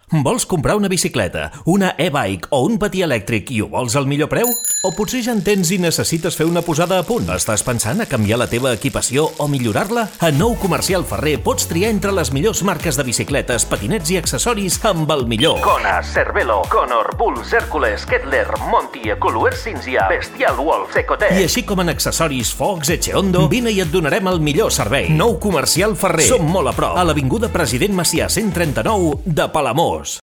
Vols comprar una bicicleta, una e-bike o un patí elèctric i ho vols al millor preu? O potser ja en tens i necessites fer una posada a punt? Estàs pensant a canviar la teva equipació o millorar-la? A Nou Comercial Ferrer pots triar entre les millors marques de bicicletes, patinets i accessoris amb el millor. Kona, Cervelo, Conor, Bulls, Hércules, Kettler, Monty, Ecoluer Cinzia, Bestial Wolf, Ecotec. I així com en accessoris Fox, Echeondo, vine i et donarem el millor servei. Nou Comercial Ferrer. Som molt a prop, a l'avinguda President Macià 139 de Palamós.